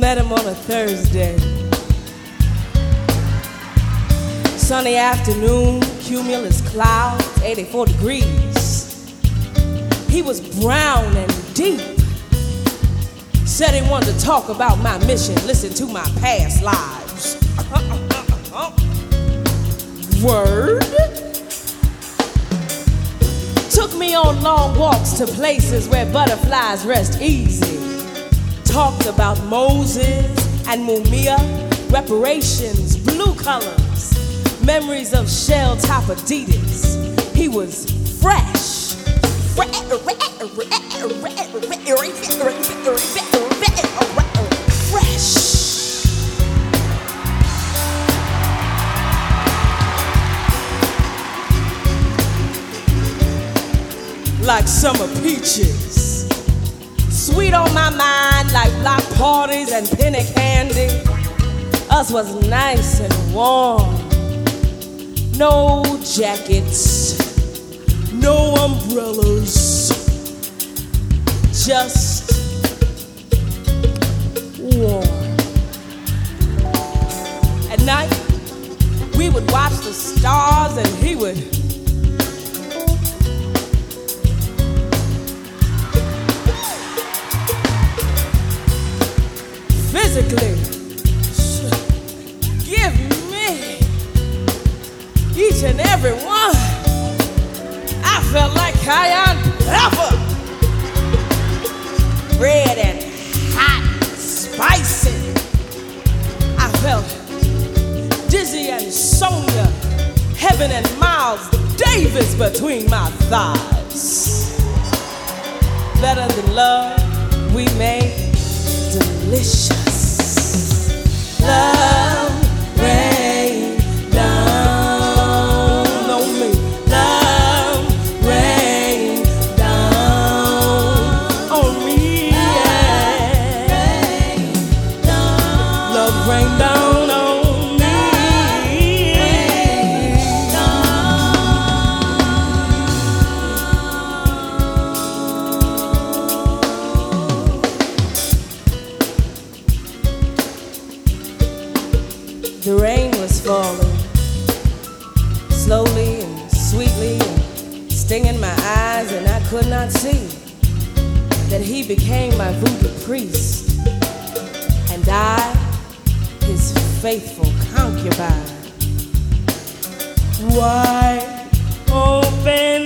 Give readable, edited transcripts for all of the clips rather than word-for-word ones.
Met him on a Thursday. Sunny afternoon, cumulus clouds, 84 degrees. He was brown and deep. Said he wanted to talk about my mission, listen to my past lives. Word? Took me on long walks to places where butterflies rest easy. Talked about Moses and Mumia, reparations, blue colors, memories of shell-top Adidas. He was fresh. Fresh. Like summer peaches. Sweet on my mind like block parties and penny candy. Us was nice and warm. No jackets, no umbrellas, just warm. At night, we would watch the stars and he would physically give me each and every one. I felt like cayenne pepper, red and hot and spicy. I felt Dizzy and Sonia, Heaven and Miles Davis between my thighs. Better than love, we made delicious. Love rain down on me. Love rain down on me. Yeah. Love rain down on me. The rain was falling, slowly and sweetly, and stinging my eyes, and I could not see that he became my voodoo priest, and I, his faithful concubine. Wide open,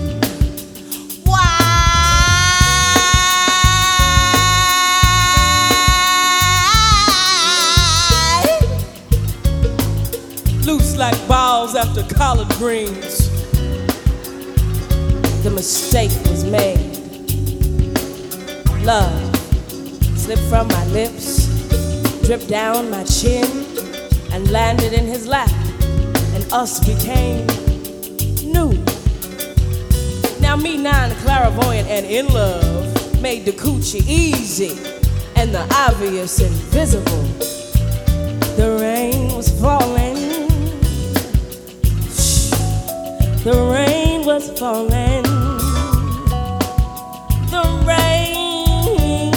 loose like balls after collard greens. The mistake was made. Love slipped from my lips, dripped down my chin, and landed in his lap, and us became new. Now me, non-clairvoyant and in love, made the coochie easy and the obvious invisible. The rain was falling. The rain was falling. The rain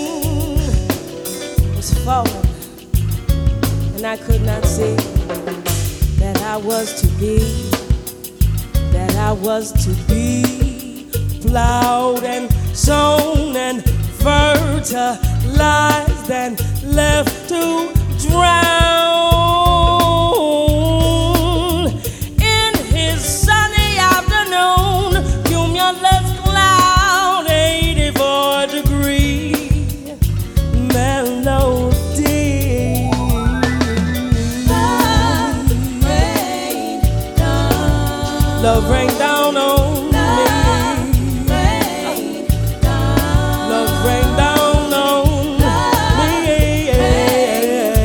was falling. And I could not see that I was to be, that I was to be plowed and sown and fertilized and left to drown. Cumulus cloud, 84 degree melody. Love rain down. Love rain down on me. Love rain down on me.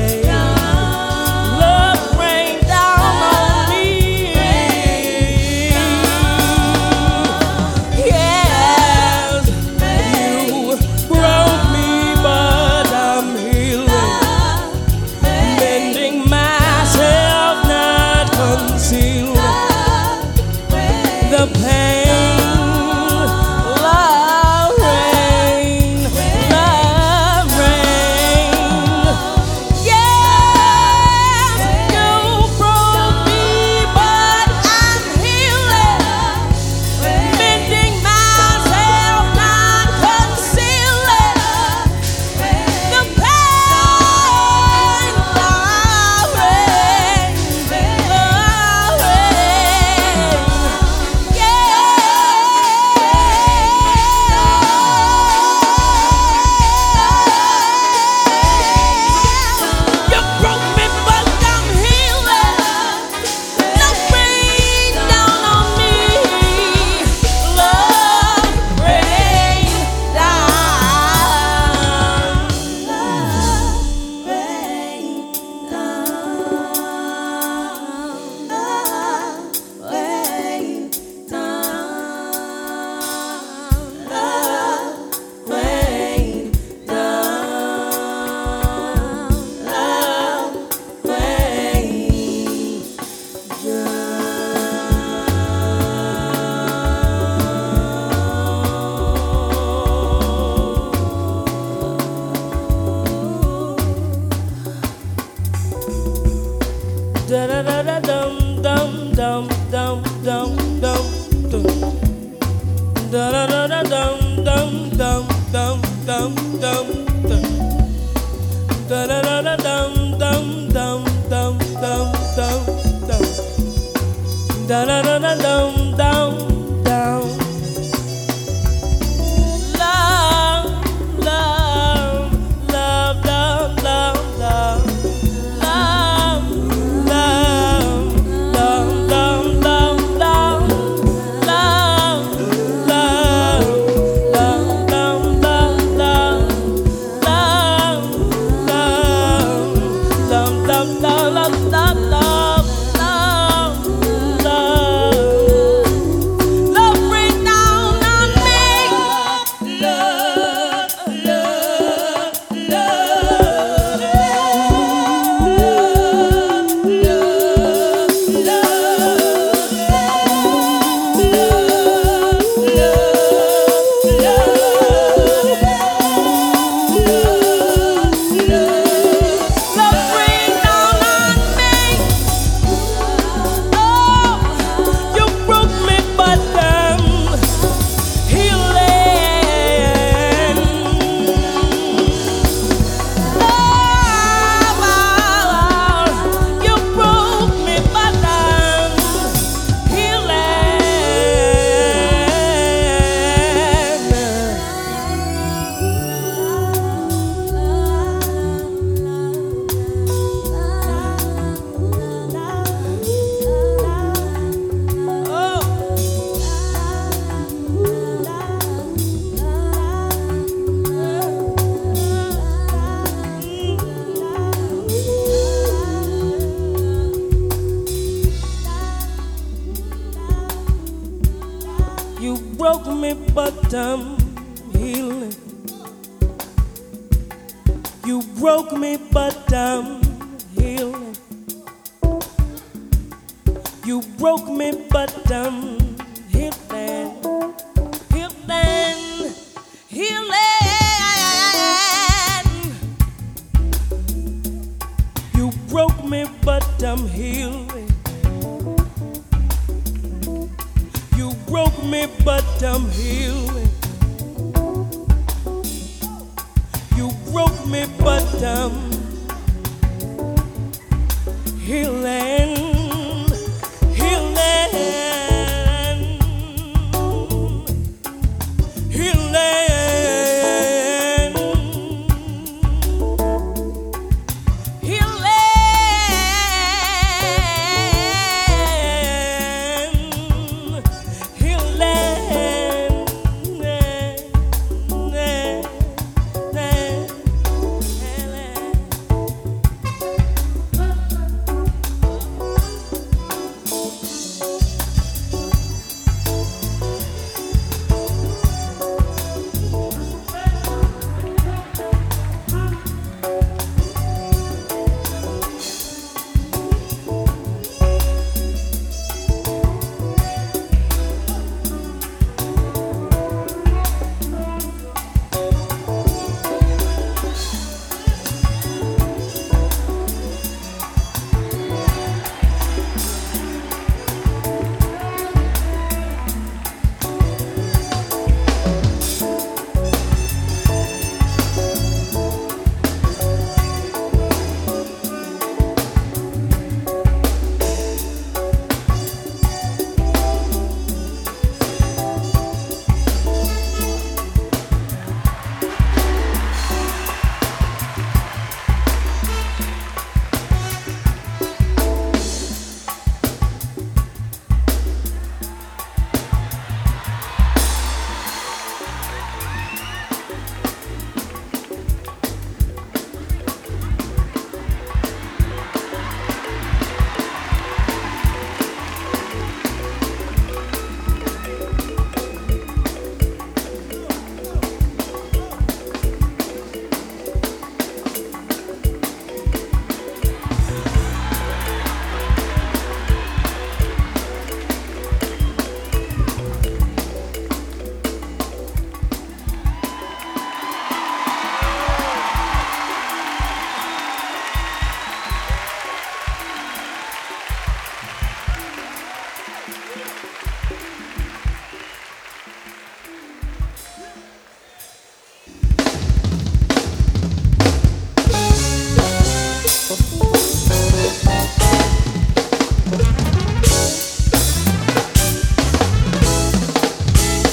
Da da da da dum dum dum dum dum dum dum. Da da da da dum dum dum dum dum dum dum. Da da da da dum dum dum. Love, love, love, love, love, love. Love, love, love, love, love, love. Love, love, love, love, love, love. Love, love, love, love, love, love, love, love, love. Love rain down on me. Love, love, love, love rain down on me. Oh, you broke me, but healing. Oh, you broke me, but you broke me, but I'm healing. You broke me, but I'm healing. You broke me, but I'm healing. Healing, healing. You broke me, but I'm healing. You broke me, but I'm healing. You broke me, but I'm healing.